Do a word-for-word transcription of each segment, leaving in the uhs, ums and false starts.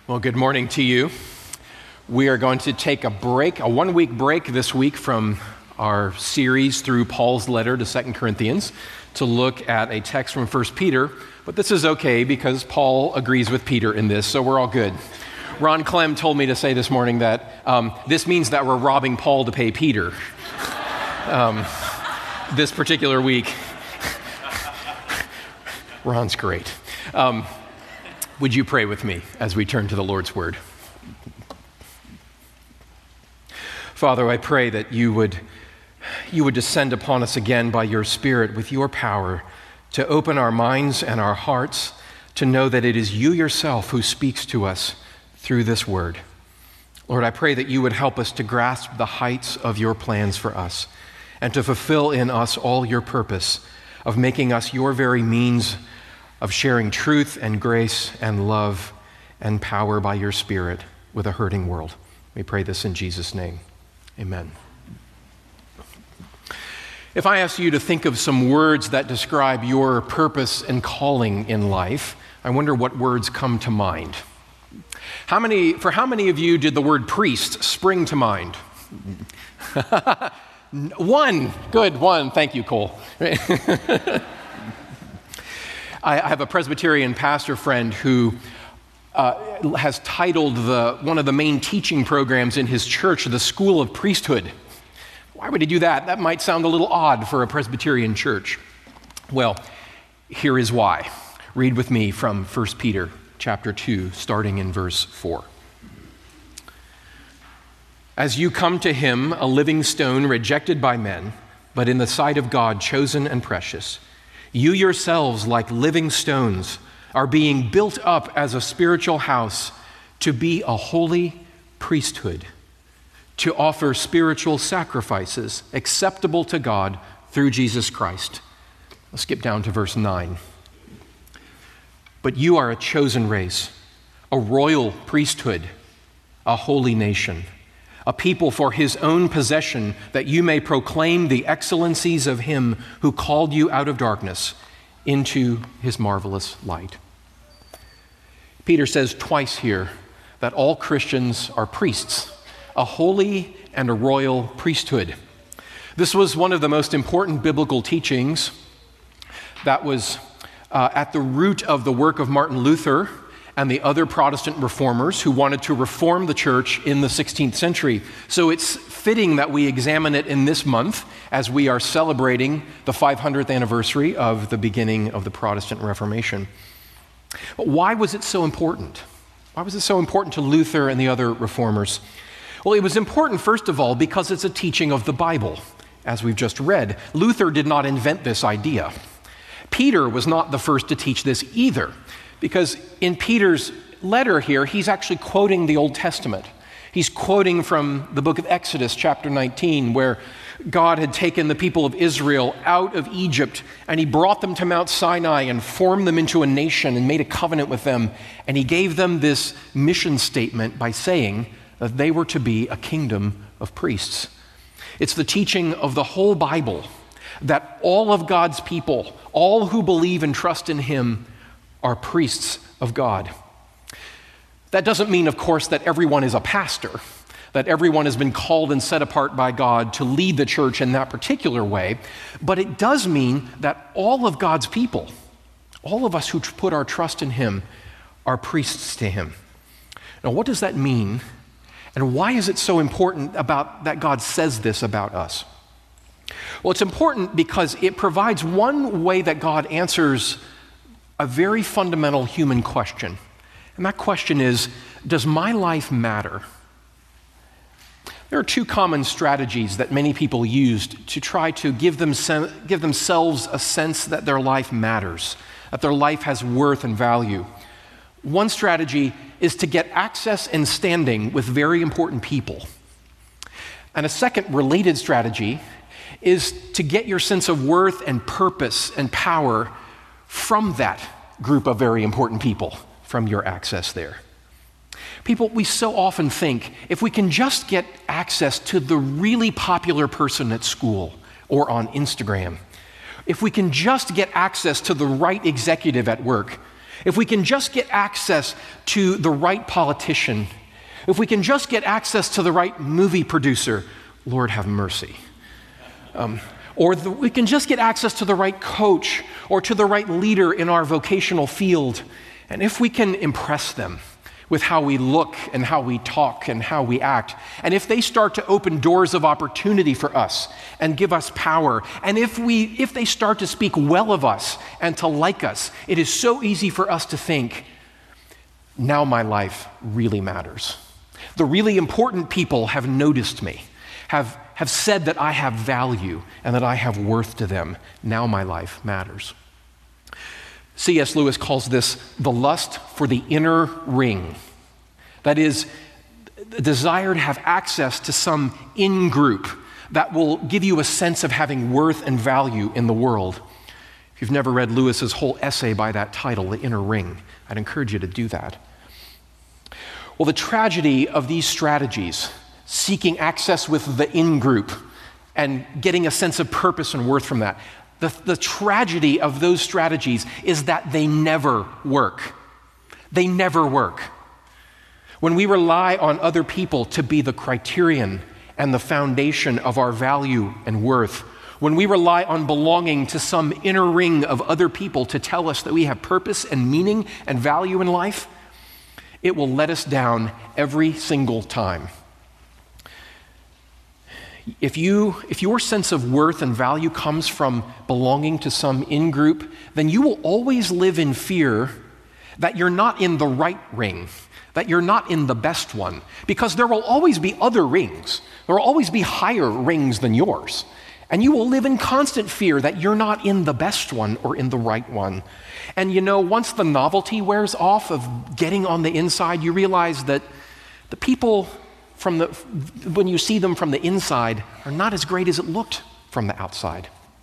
Well, good morning to you. We are going to take a break, a one-week break this week from our series through Paul's letter to Second Corinthians to look at a text from First Peter, but this is okay because Paul agrees with Peter in this, so we're all good. Ron Clem told me to say this morning that um, this means that we're robbing Paul to pay Peter um, this particular week. Ron's great. Um, Would you pray with me as we turn to the Lord's Word? Father, I pray that you would, you would descend upon us again by your Spirit with your power to open our minds and our hearts to know that it is you yourself who speaks to us through this Word. Lord, I pray that you would help us to grasp the heights of your plans for us and to fulfill in us all your purpose of making us your very means of sharing truth and grace and love and power by your Spirit with a hurting world. We pray this in Jesus' name. Amen. If I ask you to think of some words that describe your purpose and calling in life, I wonder what words come to mind. How many, for how many of you did the word priest spring to mind? One. Good, one. Thank you, Cole. I have a Presbyterian pastor friend who uh, has titled the, one of the main teaching programs in his church, the School of Priesthood. Why would he do that? That might sound a little odd for a Presbyterian church. Well, here is why. Read with me from First Peter chapter two, starting in verse four. As you come to him, a living stone rejected by men, but in the sight of God chosen and precious, you yourselves, like living stones, are being built up as a spiritual house to be a holy priesthood, to offer spiritual sacrifices acceptable to God through Jesus Christ. Let's skip down to verse nine. But you are a chosen race, a royal priesthood, a holy nation, a people for his own possession, that you may proclaim the excellencies of him who called you out of darkness into his marvelous light. Peter says twice here that all Christians are priests, a holy and a royal priesthood. This was one of the most important biblical teachings that was uh, at the root of the work of Martin Luther and the other Protestant reformers who wanted to reform the church in the sixteenth century. So it's fitting that we examine it in this month as we are celebrating the five hundredth anniversary of the beginning of the Protestant Reformation. But why was it so important? Why was it so important to Luther and the other reformers? Well, it was important, first of all, because it's a teaching of the Bible, as we've just read. Luther did not invent this idea. Peter was not the first to teach this either, because in Peter's letter here, he's actually quoting the Old Testament. He's quoting from the book of Exodus, chapter nineteen, where God had taken the people of Israel out of Egypt, and he brought them to Mount Sinai and formed them into a nation and made a covenant with them. And he gave them this mission statement by saying that they were to be a kingdom of priests. It's the teaching of the whole Bible that all of God's people, all who believe and trust in him, are priests of God. That doesn't mean, of course, that everyone is a pastor, that everyone has been called and set apart by God to lead the church in that particular way, but it does mean that all of God's people, all of us who put our trust in him, are priests to him. Now, what does that mean, and why is it so important about that God says this about us? Well, it's important because it provides one way that God answers a very fundamental human question. And that question is, does my life matter? There are two common strategies that many people used to try to give, them sen- give themselves a sense that their life matters, that their life has worth and value. One strategy is to get access and standing with very important people. And a second related strategy is to get your sense of worth and purpose and power from that group of very important people, from your access there. People, we so often think if we can just get access to the really popular person at school or on Instagram, if we can just get access to the right executive at work, if we can just get access to the right politician, if we can just get access to the right movie producer, Lord have mercy. Um, or the, we can just get access to the right coach or to the right leader in our vocational field. And if we can impress them with how we look and how we talk and how we act, and if they start to open doors of opportunity for us and give us power, and if we if they start to speak well of us and to like us, it is so easy for us to think, now my life really matters. The really important people have noticed me, have, have said that I have value and that I have worth to them. Now my life matters. C S Lewis calls this the lust for the inner ring. That is, the desire to have access to some in-group that will give you a sense of having worth and value in the world. If you've never read Lewis's whole essay by that title, The Inner Ring, I'd encourage you to do that. Well, the tragedy of these strategies, seeking access with the in-group and getting a sense of purpose and worth from that, The, the tragedy of those strategies is that they never work. They never work. When we rely on other people to be the criterion and the foundation of our value and worth, when we rely on belonging to some inner ring of other people to tell us that we have purpose and meaning and value in life, it will let us down every single time. If you, if your sense of worth and value comes from belonging to some in-group, then you will always live in fear that you're not in the right ring, that you're not in the best one, because there will always be other rings. There will always be higher rings than yours. And you will live in constant fear that you're not in the best one or in the right one. And you know, once the novelty wears off of getting on the inside, you realize that the people from the, when you see them from the inside, are not as great as it looked from the outside.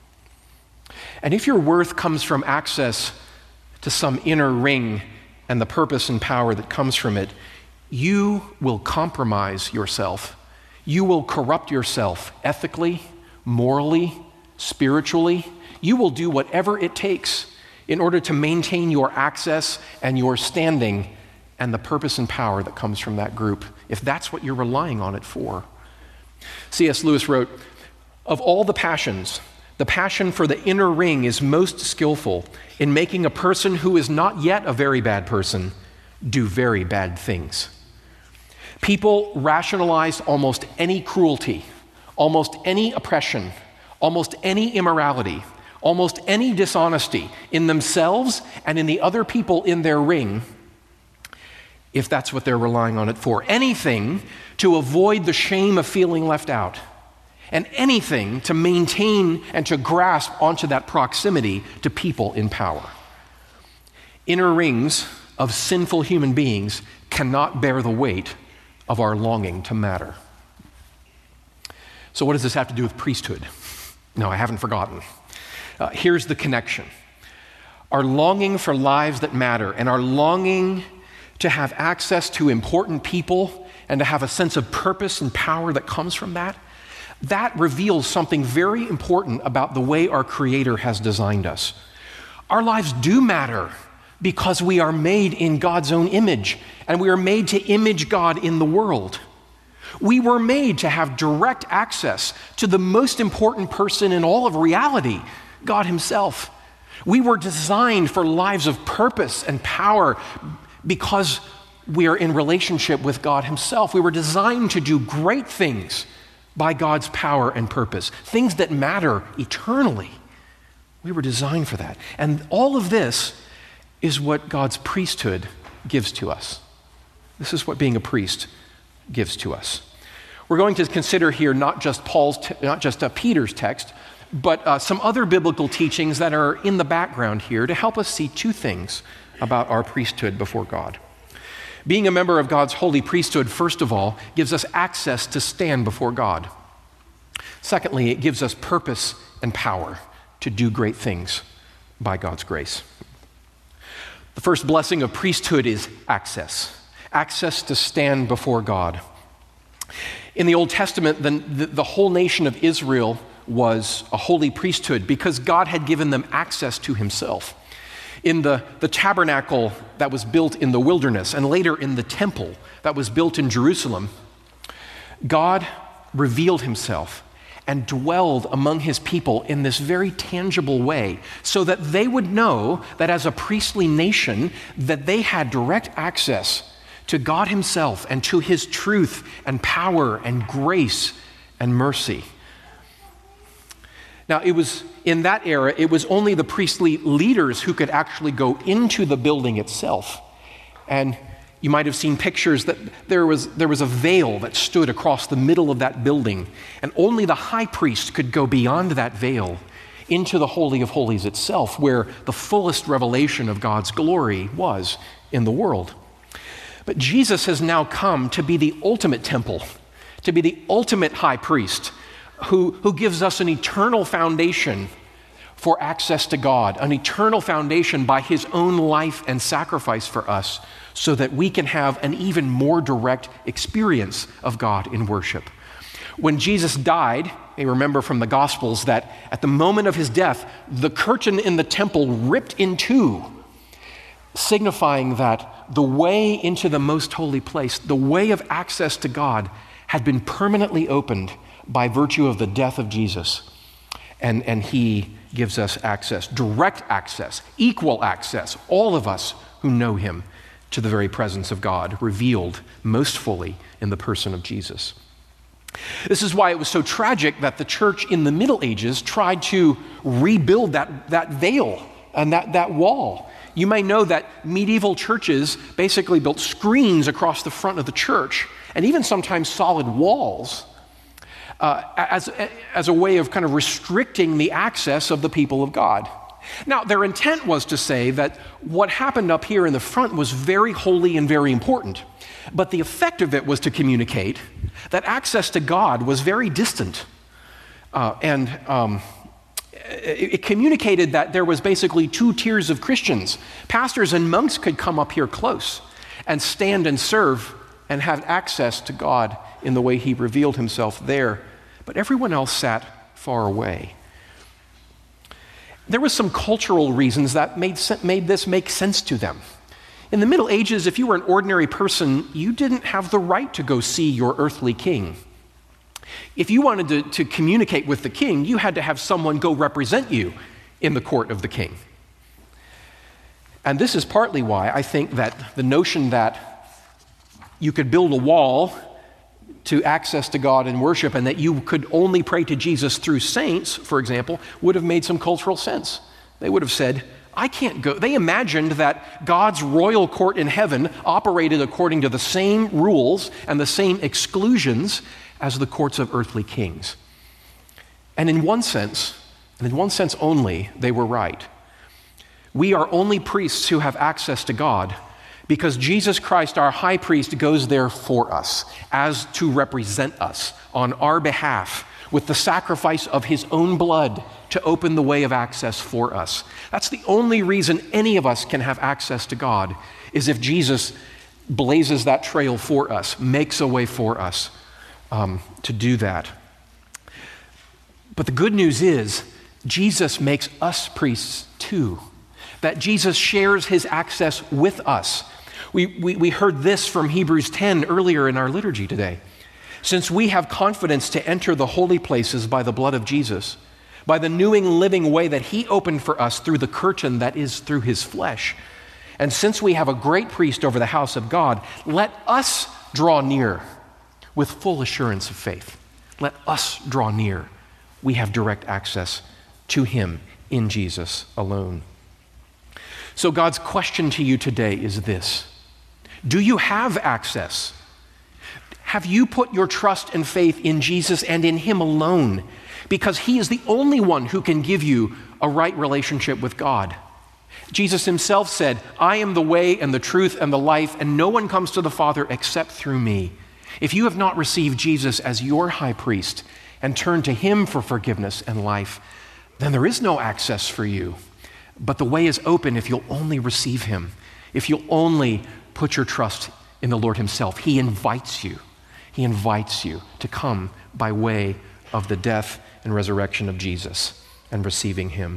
And if your worth comes from access to some inner ring and the purpose and power that comes from it, you will compromise yourself. You will corrupt yourself ethically, morally, spiritually. You will do whatever it takes in order to maintain your access and your standing and the purpose and power that comes from that group, if that's what you're relying on it for. C S Lewis wrote, "Of all the passions, the passion for the inner ring is most skillful in making a person who is not yet a very bad person do very bad things." People rationalize almost any cruelty, almost any oppression, almost any immorality, almost any dishonesty in themselves and in the other people in their ring, if that's what they're relying on it for. Anything to avoid the shame of feeling left out, and anything to maintain and to grasp onto that proximity to people in power. Inner rings of sinful human beings cannot bear the weight of our longing to matter. So what does this have to do with priesthood? No, I haven't forgotten. Uh, here's the connection. Our longing for lives that matter and our longing to have access to important people and to have a sense of purpose and power that comes from that, that reveals something very important about the way our Creator has designed us. Our lives do matter because we are made in God's own image, and we are made to image God in the world. We were made to have direct access to the most important person in all of reality, God Himself. We were designed for lives of purpose and power because we are in relationship with God Himself. We were designed to do great things by God's power and purpose, things that matter eternally. We were designed for that. And all of this is what God's priesthood gives to us. This is what being a priest gives to us. We're going to consider here not just Paul's, te- not just uh, Peter's text, but uh, some other biblical teachings that are in the background here to help us see two things about our priesthood before God. Being a member of God's holy priesthood, first of all, gives us access to stand before God. Secondly, it gives us purpose and power to do great things by God's grace. The first blessing of priesthood is access. Access to stand before God. In the Old Testament, the, the, the whole nation of Israel was a holy priesthood because God had given them access to Himself. In the, the tabernacle that was built in the wilderness, and later in the temple that was built in Jerusalem, God revealed himself and dwelled among his people in this very tangible way, so that they would know that as a priestly nation, that they had direct access to God himself and to his truth and power and grace and mercy. Now, it was in that era, it was only the priestly leaders who could actually go into the building itself. And you might have seen pictures that there was, there was a veil that stood across the middle of that building, and only the high priest could go beyond that veil into the Holy of Holies itself, where the fullest revelation of God's glory was in the world. But Jesus has now come to be the ultimate temple, to be the ultimate high priest, who, who gives us an eternal foundation for access to God, an eternal foundation by his own life and sacrifice for us, so that we can have an even more direct experience of God in worship. When Jesus died, you remember from the Gospels that at the moment of his death, the curtain in the temple ripped in two, signifying that the way into the most holy place, the way of access to God, had been permanently opened by virtue of the death of Jesus. And, and he gives us access, direct access, equal access, all of us who know him, to the very presence of God, revealed most fully in the person of Jesus. This is why it was so tragic that the church in the Middle Ages tried to rebuild that, that veil and that, that wall. You may know that medieval churches basically built screens across the front of the church, and even sometimes solid walls, uh, as, as a way of kind of restricting the access of the people of God. Now, their intent was to say that what happened up here in the front was very holy and very important, but the effect of it was to communicate that access to God was very distant. Uh, and um, it, it communicated that there was basically two tiers of Christians. Pastors and monks could come up here close and stand and serve and have access to God in the way he revealed himself there, but everyone else sat far away. There was some cultural reasons that made, made this make sense to them. In the Middle Ages, if you were an ordinary person, you didn't have the right to go see your earthly king. If you wanted to, to communicate with the king, you had to have someone go represent you in the court of the king. And this is partly why I think that the notion that you could build a wall to access to God and worship, and that you could only pray to Jesus through saints, for example, would have made some cultural sense. They would have said, I can't go. They imagined that God's royal court in heaven operated according to the same rules and the same exclusions as the courts of earthly kings. And in one sense, and in one sense only, they were right. We are only priests who have access to God because Jesus Christ, our high priest, goes there for us as to represent us on our behalf with the sacrifice of his own blood to open the way of access for us. That's the only reason any of us can have access to God, is if Jesus blazes that trail for us, makes a way for us um, to do that. But the good news is, Jesus makes us priests too, that Jesus shares his access with us. We, we, we heard this from Hebrews ten earlier in our liturgy today. Since we have confidence to enter the holy places by the blood of Jesus, by the new and living way that he opened for us through the curtain that is through his flesh, and since we have a great priest over the house of God, let us draw near with full assurance of faith. Let us draw near. We have direct access to him in Jesus alone. So God's question to you today is this: do you have access? Have you put your trust and faith in Jesus and in him alone? Because he is the only one who can give you a right relationship with God. Jesus himself said, I am the way and the truth and the life, and no one comes to the Father except through me. If you have not received Jesus as your high priest and turned to him for forgiveness and life, then there is no access for you. But the way is open if you'll only receive him, if you'll only put your trust in the Lord himself. He invites you. He invites you to come by way of the death and resurrection of Jesus and receiving him.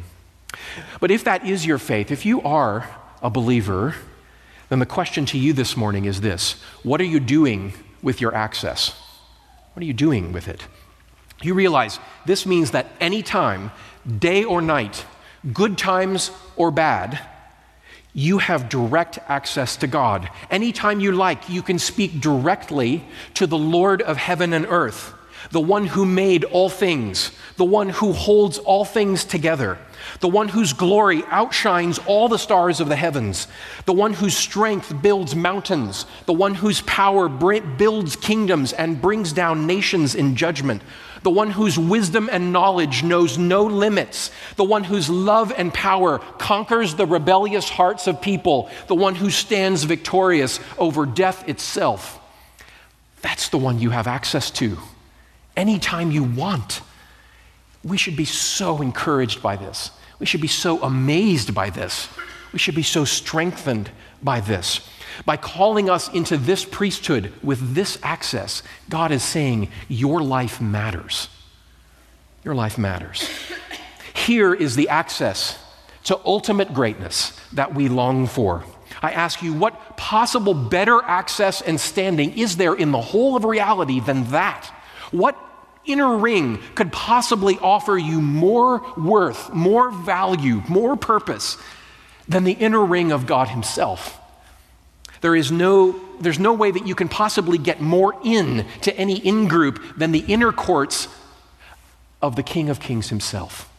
But if that is your faith, if you are a believer, then the question to you this morning is this: what are you doing with your access? What are you doing with it? You realize this means that any time, day or night, good times or bad, you have direct access to God. Anytime you like, you can speak directly to the Lord of heaven and earth, the one who made all things, the one who holds all things together, the one whose glory outshines all the stars of the heavens, the one whose strength builds mountains, the one whose power builds kingdoms and brings down nations in judgment, the one whose wisdom and knowledge knows no limits, the one whose love and power conquers the rebellious hearts of people, the one who stands victorious over death itself. That's the one you have access to anytime you want. We should be so encouraged by this. We should be so amazed by this. We should be so strengthened by this. By calling us into this priesthood with this access, God is saying, your life matters. Your life matters. Here is the access to ultimate greatness that we long for. I ask you, what possible better access and standing is there in the whole of reality than that? What inner ring could possibly offer you more worth, more value, more purpose than the inner ring of God himself? There is no, there's no way that you can possibly get more in to any in-group than the inner courts of the King of Kings himself.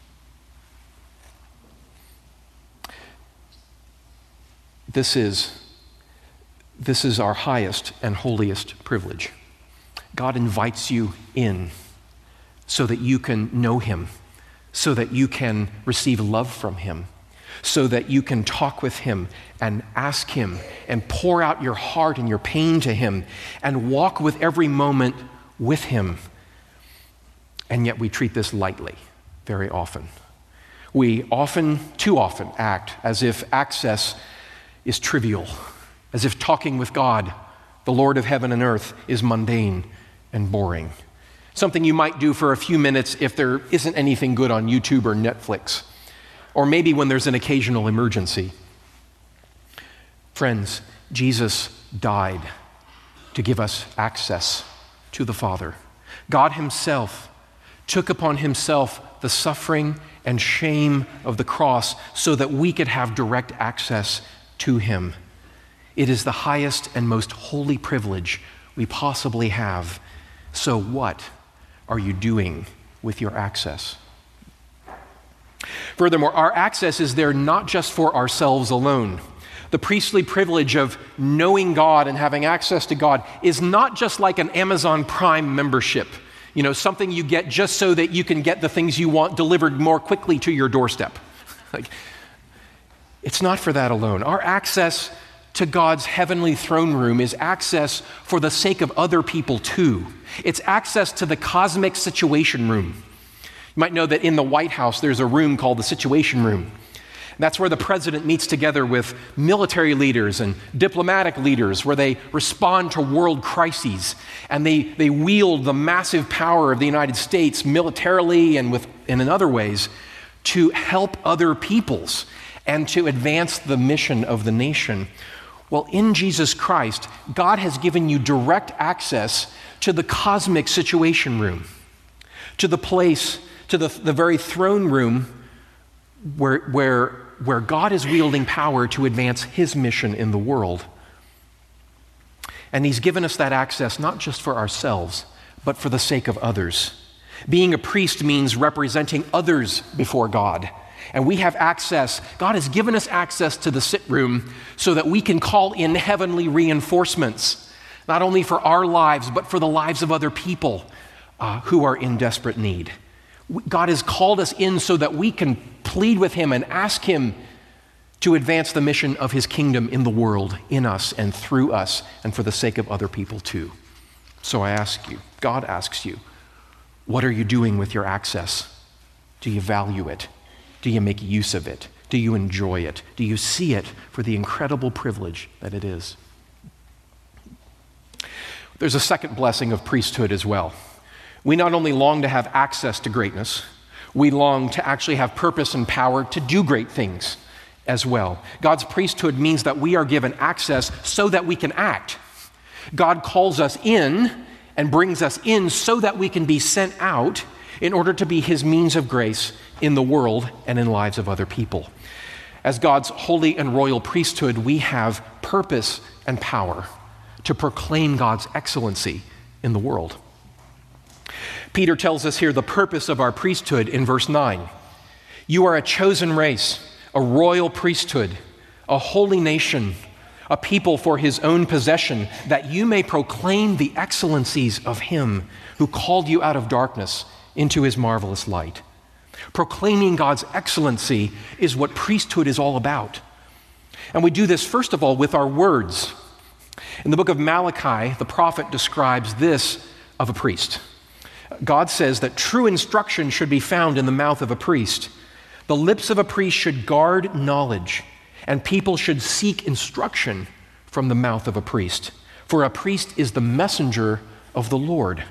This is, this is our highest and holiest privilege. God invites you in so that you can know him, so that you can receive love from him, so that you can talk with him and ask him and pour out your heart and your pain to him and walk with every moment with him. And yet we treat this lightly very often. We often, too often, act as if access is trivial, as if talking with God, the Lord of heaven and earth, is mundane and boring. Something you might do for a few minutes if there isn't anything good on YouTube or Netflix, or maybe when there's an occasional emergency. Friends, Jesus died to give us access to the Father. God himself took upon himself the suffering and shame of the cross so that we could have direct access to him. It is the highest and most holy privilege we possibly have. So what are you doing with your access? Furthermore, our access is there not just for ourselves alone. The priestly privilege of knowing God and having access to God is not just like an Amazon Prime membership, you know, something you get just so that you can get the things you want delivered more quickly to your doorstep. Like, it's not for that alone. Our access to God's heavenly throne room is access for the sake of other people too. It's access to the cosmic situation room. You might know that in the White House, there's a room called the Situation Room. That's where the president meets together with military leaders and diplomatic leaders, where they respond to world crises, and they, they wield the massive power of the United States militarily and, with, and in other ways to help other peoples and to advance the mission of the nation. Well, in Jesus Christ, God has given you direct access to the cosmic situation room, to the place, to the, the very throne room where, where, where God is wielding power to advance his mission in the world. And he's given us that access not just for ourselves, but for the sake of others. Being a priest means representing others before God. And we have access, God has given us access to the sit room so that we can call in heavenly reinforcements, not only for our lives, but for the lives of other people uh, who are in desperate need. God has called us in so that we can plead with him and ask him to advance the mission of his kingdom in the world, in us and through us, and for the sake of other people too. So I ask you, God asks you, what are you doing with your access? Do you value it? Do you make use of it? Do you enjoy it? Do you see it for the incredible privilege that it is? There's a second blessing of priesthood as well. We not only long to have access to greatness, We long to actually have purpose and power to do great things as well. God's priesthood means that we are given access so that we can act. God calls us in and brings us in so that we can be sent out in order to be his means of grace in the world and in lives of other people. As God's holy and royal priesthood, we have purpose and power to proclaim God's excellency in the world. Peter tells us here the purpose of our priesthood in verse nine. You are a chosen race, a royal priesthood, a holy nation, a people for his own possession, that you may proclaim the excellencies of him who called you out of darkness into his marvelous light. Proclaiming God's excellency is what priesthood is all about. And we do this, first of all, with our words. In the book of Malachi, the prophet describes this of a priest. God says that true instruction should be found in the mouth of a priest. The lips of a priest should guard knowledge, and people should seek instruction from the mouth of a priest. For a priest is the messenger of the Lord.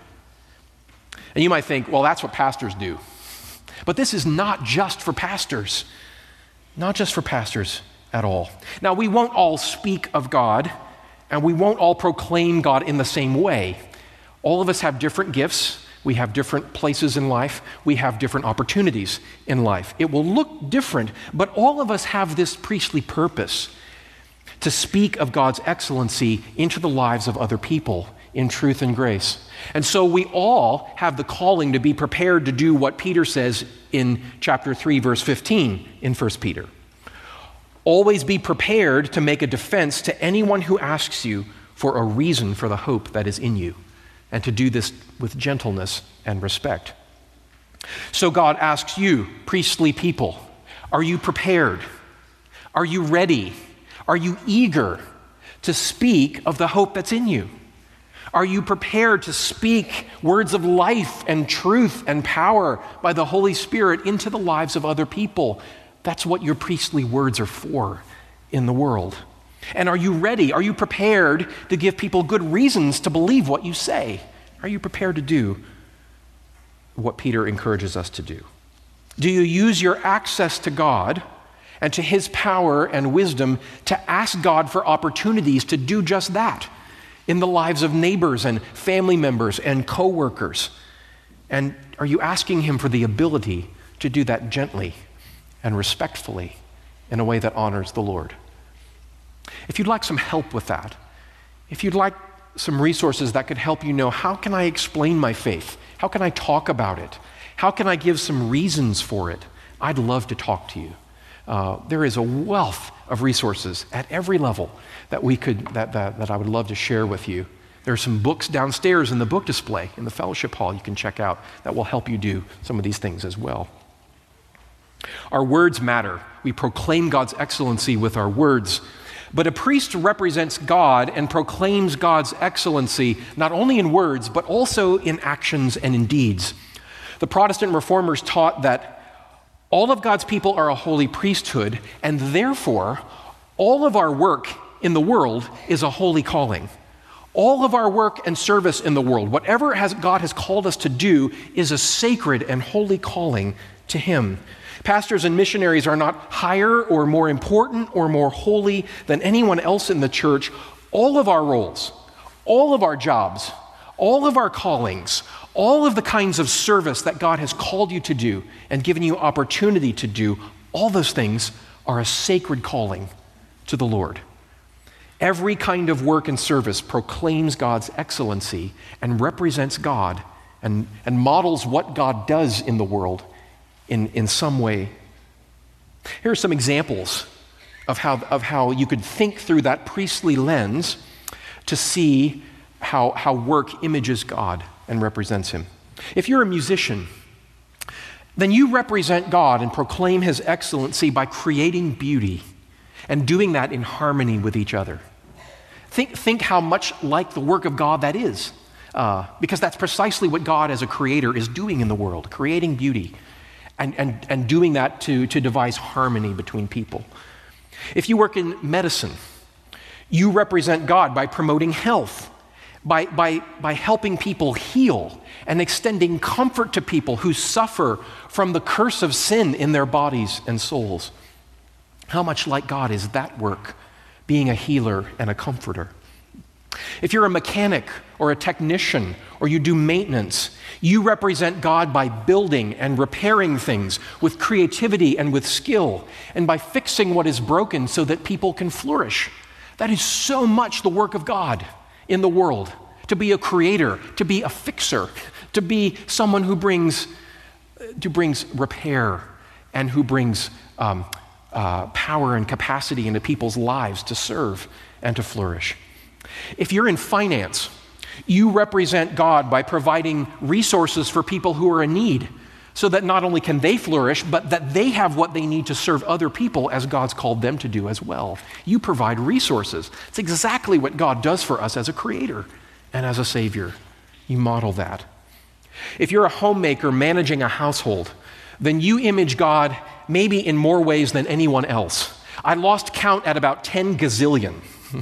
And you might think, well, that's what pastors do. But this is not just for pastors. Not just for pastors at all. Now, we won't all speak of God, and we won't all proclaim God in the same way. All of us have different gifts. We have different places in life. We have different opportunities in life. It will look different, but all of us have this priestly purpose to speak of God's excellency into the lives of other people in truth and grace. And so we all have the calling to be prepared to do what Peter says in chapter three, verse fifteen in First Peter. Always be prepared to make a defense to anyone who asks you for a reason for the hope that is in you, and to do this with gentleness and respect. So God asks you, priestly people, are you prepared? Are you ready? Are you eager to speak of the hope that's in you? Are you prepared to speak words of life and truth and power by the Holy Spirit into the lives of other people? That's what your priestly words are for in the world. And are you ready? Are you prepared to give people good reasons to believe what you say? Are you prepared to do what Peter encourages us to do? Do you use your access to God and to his power and wisdom to ask God for opportunities to do just that in the lives of neighbors and family members and coworkers? And are you asking him for the ability to do that gently and respectfully in a way that honors the Lord? If you'd like some help with that, if you'd like some resources that could help you know, how can I explain my faith? How can I talk about it? How can I give some reasons for it? I'd love to talk to you. Uh, there is a wealth of resources at every level that we could that, that that I would love to share with you. There are some books downstairs in the book display in the fellowship hall you can check out that will help you do some of these things as well. Our words matter. We proclaim God's excellency with our words. But a priest represents God and proclaims God's excellency not only in words, but also in actions and in deeds. The Protestant reformers taught that all of God's people are a holy priesthood, and therefore, all of our work in the world is a holy calling. All of our work and service in the world, whatever has God has called us to do, is a sacred and holy calling to him. Pastors and missionaries are not higher or more important or more holy than anyone else in the church. All of our roles, all of our jobs, all of our callings, all of the kinds of service that God has called you to do and given you opportunity to do, all those things are a sacred calling to the Lord. Every kind of work and service proclaims God's excellency and represents God and, and models what God does in the world in, in some way. Here are some examples of how, of how you could think through that priestly lens to see how, how work images God and represents him. If you're a musician, then you represent God and proclaim his excellency by creating beauty and doing that in harmony with each other. Think, think how much like the work of God that is, uh, because that's precisely what God as a creator is doing in the world, creating beauty and, and, and doing that to, to devise harmony between people. If you work in medicine, you represent God by promoting health, by, by, by helping people heal and extending comfort to people who suffer from the curse of sin in their bodies and souls. How much like God is that work, being a healer and a comforter? If you're a mechanic or a technician or you do maintenance, you represent God by building and repairing things with creativity and with skill, and by fixing what is broken so that people can flourish. That is so much the work of God in the world, to be a creator, to be a fixer, to be someone who brings, who brings repair and who brings um, uh, power and capacity into people's lives to serve and to flourish. If you're in finance, you represent God by providing resources for people who are in need, so that not only can they flourish, but that they have what they need to serve other people as God's called them to do as well. You provide resources. It's exactly what God does for us as a creator and as a savior. You model that. If you're a homemaker managing a household, then you image God maybe in more ways than anyone else. I lost count at about ten gazillion.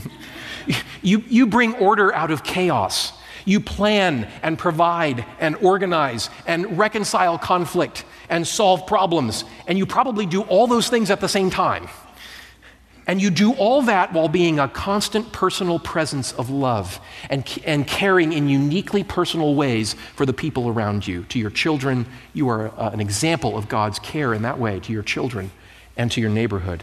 You, you bring order out of chaos. You plan and provide and organize and reconcile conflict and solve problems. And you probably do all those things at the same time. And you do all that while being a constant personal presence of love and, and caring in uniquely personal ways for the people around you. To your children, you are uh, an example of God's care in that way to your children and to your neighborhood.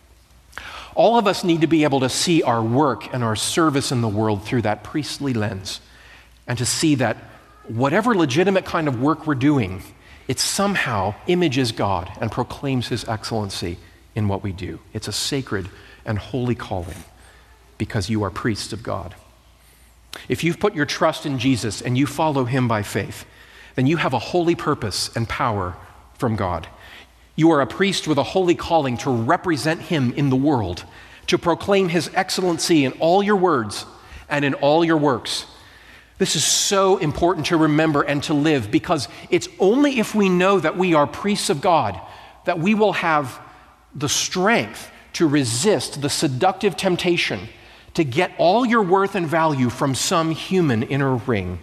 All of us need to be able to see our work and our service in the world through that priestly lens, and to see that whatever legitimate kind of work we're doing, it somehow images God and proclaims his excellency in what we do. It's a sacred and holy calling because you are priests of God. If you've put your trust in Jesus and you follow him by faith, then you have a holy purpose and power from God. You are a priest with a holy calling to represent him in the world, to proclaim his excellency in all your words and in all your works. This is so important to remember and to live, because it's only if we know that we are priests of God that we will have the strength to resist the seductive temptation to get all your worth and value from some human inner ring.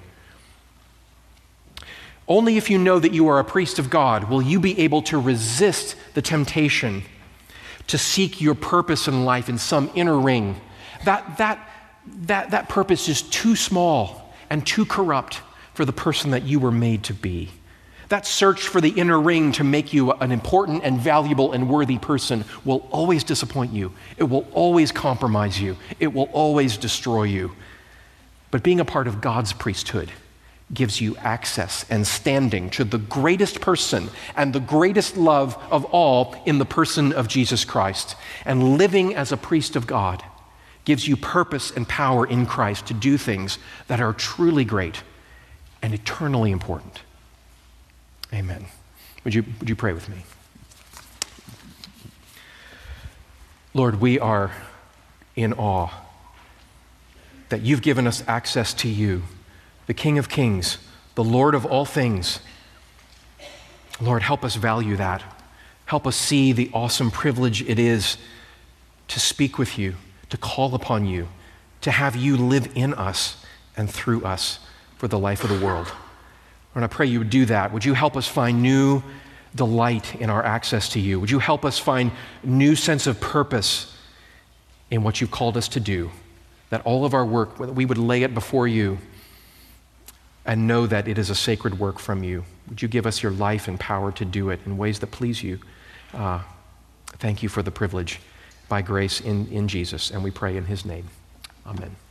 Only if you know that you are a priest of God will you be able to resist the temptation to seek your purpose in life in some inner ring. That, that, that, that purpose is too small and too corrupt for the person that you were made to be. That search for the inner ring to make you an important and valuable and worthy person will always disappoint you. It will always compromise you. It will always destroy you. But being a part of God's priesthood gives you access and standing to the greatest person and the greatest love of all in the person of Jesus Christ. And living as a priest of God gives you purpose and power in Christ to do things that are truly great and eternally important. Amen. Would you, would you pray with me? Lord, we are in awe that you've given us access to you, the King of Kings, the Lord of all things. Lord, help us value that. Help us see the awesome privilege it is to speak with you, to call upon you, to have you live in us and through us for the life of the world. Lord, I pray you would do that. Would you help us find new delight in our access to you? Would you help us find new sense of purpose in what you've called us to do? That all of our work, we would lay it before you and know that it is a sacred work from you. Would you give us your life and power to do it in ways that please you? Uh, thank you for the privilege by grace in, in Jesus, and we pray in his name. Amen.